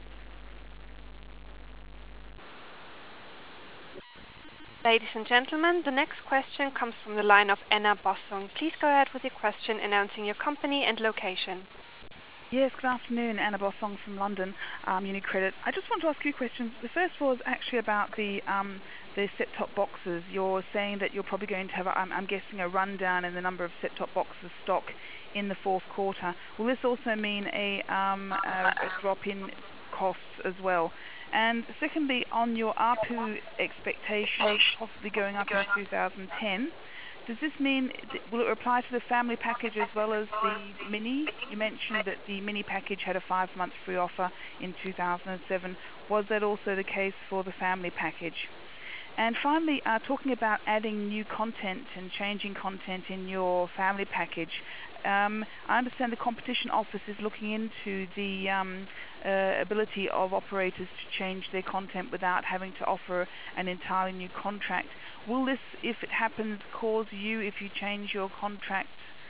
Ladies and gentlemen, the next question comes from the line of Anna Bossong. Please go ahead with your question, announcing your company and location. Yes, good afternoon, Anna Bossong from London, UniCredit. I just want to ask you questions. The first was actually about the set-top boxes. You're saying that you're probably going to have, I'm guessing, a rundown in the number of set-top boxes stock in the fourth quarter. Will this also mean a drop in costs as well? And secondly, on your ARPU expectations possibly going up in 2010, does this mean, will it apply to the family package as well as the mini? You mentioned that the mini package had a 5-month free offer in 2007. Was that also the case for the family package? And finally, talking about adding new content and changing content in your family package, I understand the Competition Office is looking into the ability of operators to change their content without having to offer an entirely new contract. Will this, if it happens, cause you, if you change your content,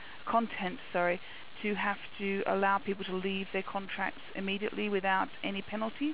to have to allow people to leave their contracts immediately without any penalty?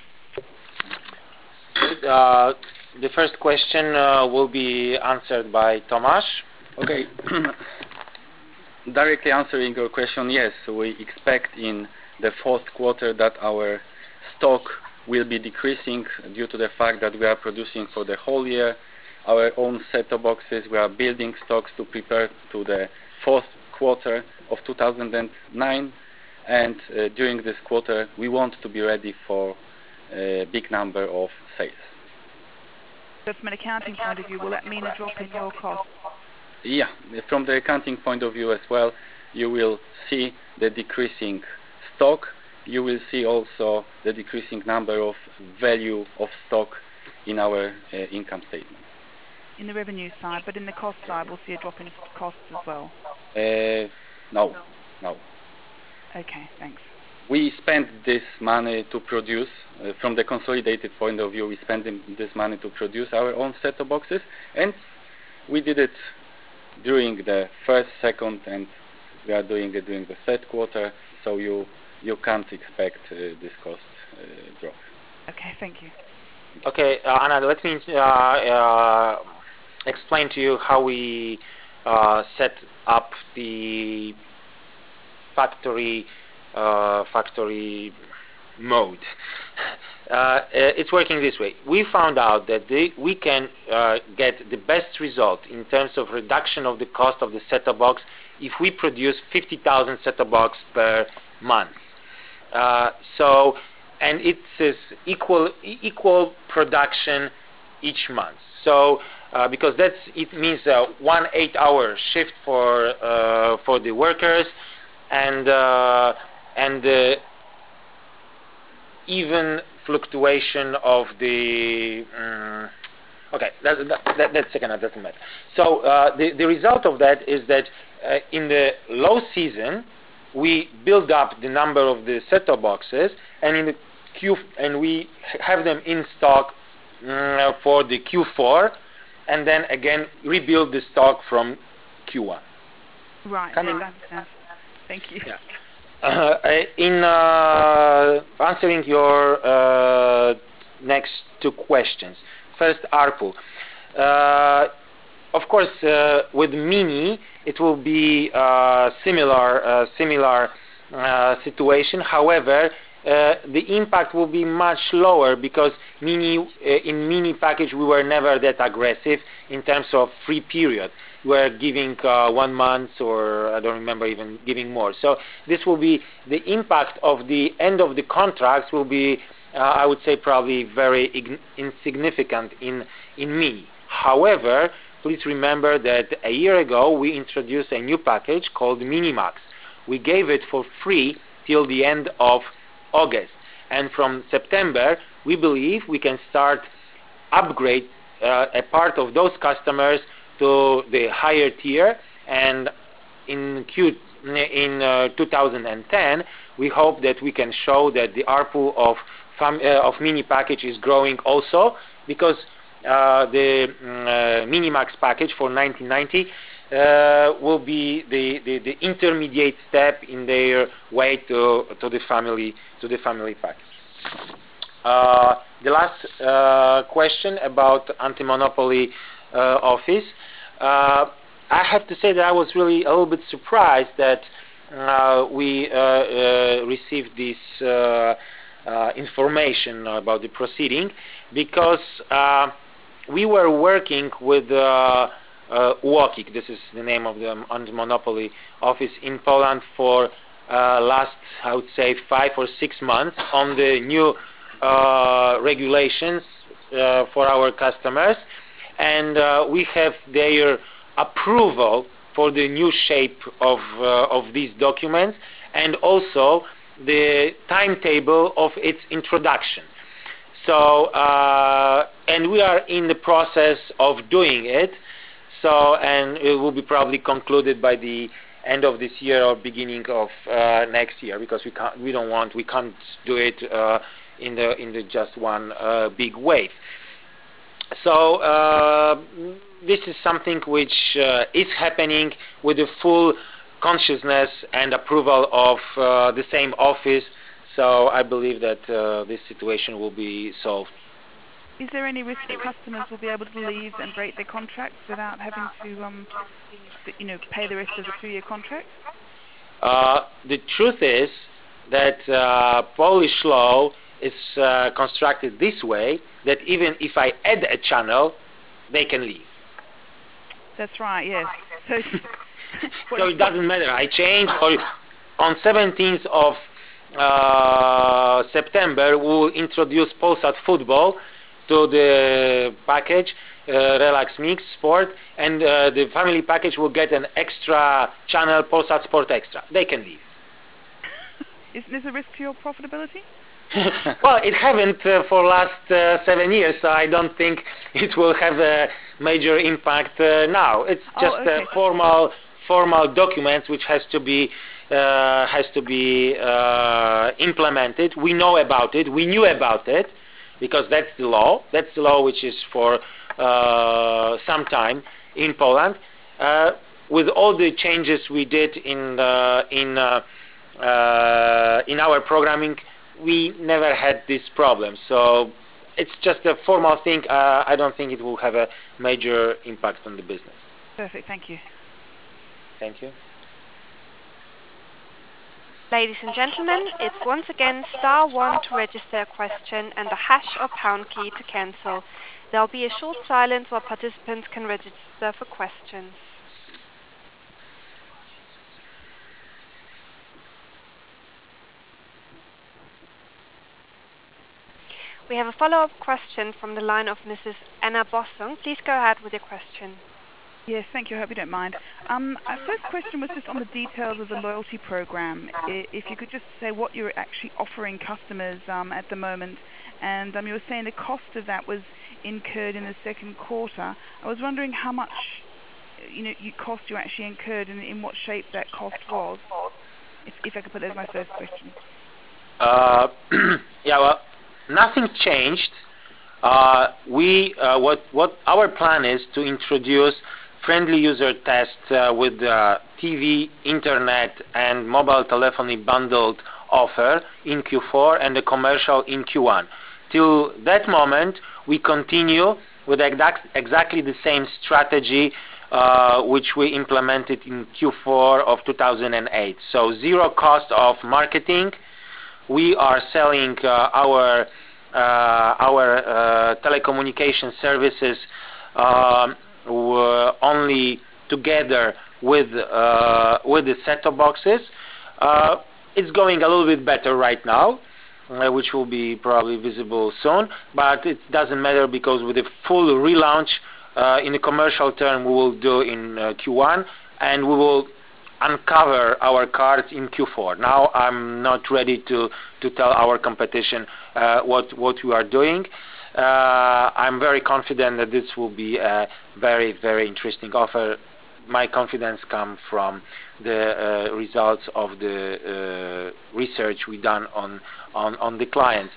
The first question will be answered by Tomasz. Okay. Directly answering your question, yes, we expect in the fourth quarter that our stock will be decreasing due to the fact that we are producing for the whole year our own set-top boxes. We are building stocks to prepare to the fourth quarter of 2009, and during this quarter we want to be ready for a big number of sales. But from an accounting point of view, will that mean a drop in your costs? Yeah, from the accounting point of view as well, you will see the decreasing stock. You will see also the decreasing number of value of stock in our income statement. In the revenue side, but in the cost side, we'll see a drop in costs as well? No. Okay, thanks. We spend this money to produce, from the consolidated point of view, we spend this money to produce our own set-top boxes, and we did it during the first, second, and we are doing it during the third quarter, so you can't expect this cost drop. Okay, thank you. Okay, Anna, let me explain to you how we set up the factory mode. It's working this way. We found out that we can get the best result in terms of reduction of the cost of the set-top box if we produce 50,000 set-top box per month. And it's equal production each month. So because it means 1 8-hour shift for the workers, and even fluctuation of the okay, that's second, that doesn't matter. So the result of that is that in the low season we build up the number of the set-top boxes, and in the and we have them in stock for the Q4, and then again rebuild the stock from Q1. Right. Thank you. Yeah. In answering your next two questions, first ARPU. Of course, with Mini, it will be similar situation. However, the impact will be much lower because in Mini package we were never that aggressive in terms of free period. were giving 1 month, or I don't remember even giving more. So this will be the impact of the end of the contracts will be, I would say, probably very insignificant in Mini. However, please remember that a year ago we introduced a new package called Minimax. We gave it for free till the end of August, and from September we believe we can start upgrade a part of those customers to the higher tier, and in 2010 we hope that we can show that the ARPU of Mini package is growing also, because the Minimax package for 1990 will be the intermediate step in their way to the family package. The last question about anti-monopoly office. I have to say that I was really a little bit surprised that we received this information about the proceeding, because we were working with UOKiK, this is the name of the anti-monopoly office in Poland, for last, I would say, 5 or 6 months on the new regulations for our customers, and we have their approval for the new shape of these documents, and also the timetable of its introduction. So and we are in the process of doing it, so, and it will be probably concluded by the end of this year or beginning of next year, because we can't do it in the just one big wave. So this is something which is happening with the full consciousness and approval of the same office. So I believe that this situation will be solved. Is there any risk that customers will be able to leave and break their contracts without having to, pay the rest of the 2-year contract? The truth is that Polish law is constructed this way that even if I add a channel, they can leave. That's right, yes. So it doesn't matter. I change, or on 17th of September we will introduce Polsat Football to the package, Relax Mix Sport, and the family package will get an extra channel, Polsat Sport Extra. They can leave. Isn't this a risk to your profitability? Well, it haven't for last 7 years, so I don't think it will have a major impact now. It's just formal documents which has to be implemented. We know about it. We knew about it, because that's the law. That's the law which is for some time in Poland. With all the changes we did in our programming, we never had this problem. So it's just a formal thing. I don't think it will have a major impact on the business. Perfect. Thank you. Thank you. Ladies and gentlemen, it's once again *1 to register a question and the # or pound key to cancel. There'll be a short silence while participants can register for questions. We have a follow-up question from the line of Mrs. Anna Bossung. Please go ahead with your question. Yes, thank you. I hope you don't mind. Our first question was just on the details of the loyalty program. If you could just say what you're actually offering customers at the moment, and you were saying the cost of that was incurred in the second quarter. I was wondering how much cost you actually incurred, and in what shape that cost was. If I could put that as my first question. Yeah, well, nothing changed. What our plan is to introduce friendly user test with TV, internet, and mobile telephony bundled offer in Q4 and the commercial in Q1. Till that moment, we continue with exactly the same strategy which we implemented in Q4 of 2008. So 0 cost of marketing. We are selling our telecommunication services only together with the set-top boxes. It's going a little bit better right now, which will be probably visible soon, but it doesn't matter because with the full relaunch in the commercial term we will do in Q1, and we will uncover our cards in Q4. Now I'm not ready to tell our competition what we are doing. I'm very confident that this will be a very, very interesting offer. My confidence comes from the results of the research we done on the clients.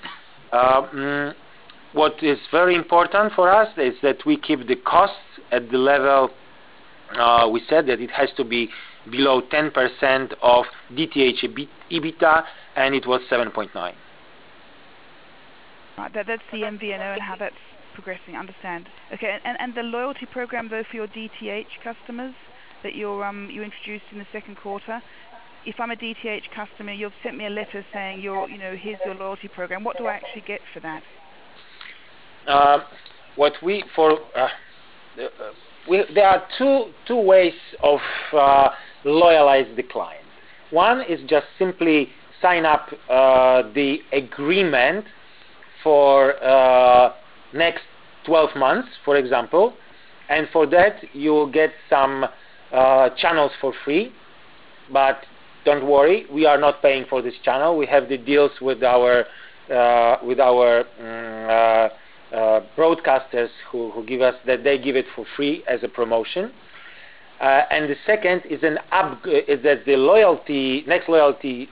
What is very important for us is that we keep the costs at the level we said, that it has to be below 10% of DTH EBITDA, and it was 7.9. Right, that's the MVNO and how that's progressing. Understand. Okay, and the loyalty program though for your DTH customers that you introduced in the second quarter. If I'm a DTH customer, you've sent me a letter saying here's your loyalty program. What do I actually get for that? There are two ways of loyalize the client. One is just simply sign up the agreement for next 12 months, for example, and for that you will get some channels for free. But don't worry, we are not paying for this channel. We have the deals with our broadcasters who give us that, they give it for free as a promotion. And the second is is that the next loyalty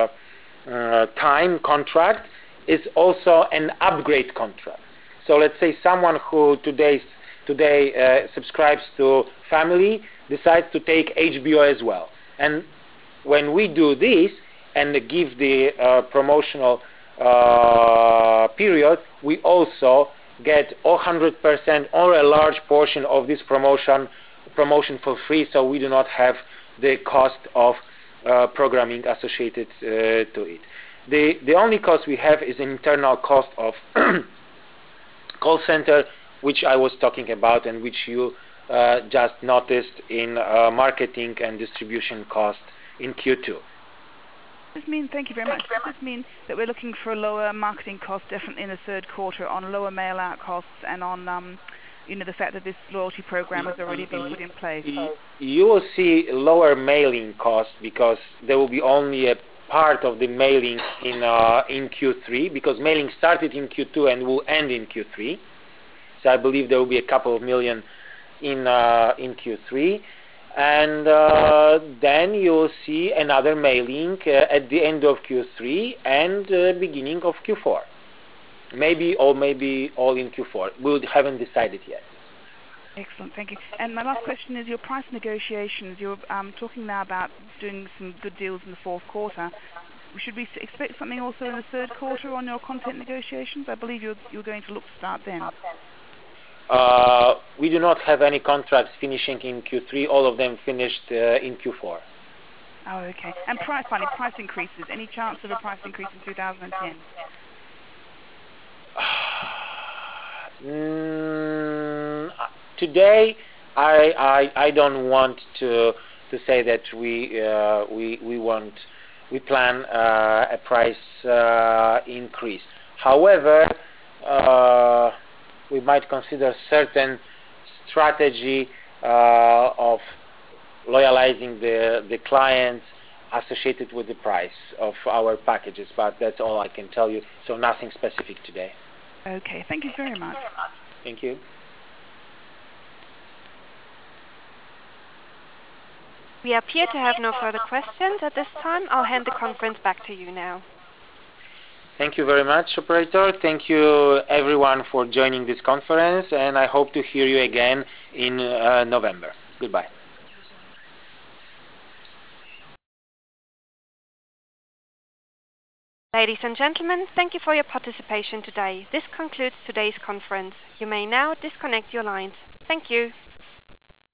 time contract is also an upgrade contract. So let's say someone who today subscribes to Family decides to take HBO as well, and when we do this and give the promotional period, we also get 100% or a large portion of this promotion for free, so we do not have the cost of programming associated to it. The only cost we have is an internal cost of call center, which I was talking about and which you just noticed in marketing and distribution cost in Q2. Thank you very much. Does this mean that we're looking for a lower marketing cost definitely in the third quarter, on lower mail-out costs, and on the fact that this loyalty program has already been put in place? You will see lower mailing costs because there will be only a part of the mailing in Q3, because mailing started in Q2 and will end in Q3. So I believe there will be a couple of million in Q3. And then you'll see another mailing at the end of Q3 and beginning of Q4. Maybe all in Q4. We haven't decided yet. Excellent, thank you. And my last question is your price negotiations. You're talking now about doing some good deals in the fourth quarter. Should we expect something also in the third quarter on your content negotiations? I believe you're going to look to start then. We do not have any contracts finishing in Q3. All of them finished in Q4. Oh, okay. And price increases. Any chance of a price increase in 2010? Today, I don't want to say that we plan a price increase. However, we might consider certain strategy of loyalizing the clients associated with the price of our packages, but that's all I can tell you, so nothing specific today. Okay, thank you very much. Thank you. We appear to have no further questions at this time. I'll hand the conference back to you now. Thank you very much, operator. Thank you everyone for joining this conference, and I hope to hear you again in November. Goodbye. Ladies and gentlemen, thank you for your participation today. This concludes today's conference. You may now disconnect your lines. Thank you.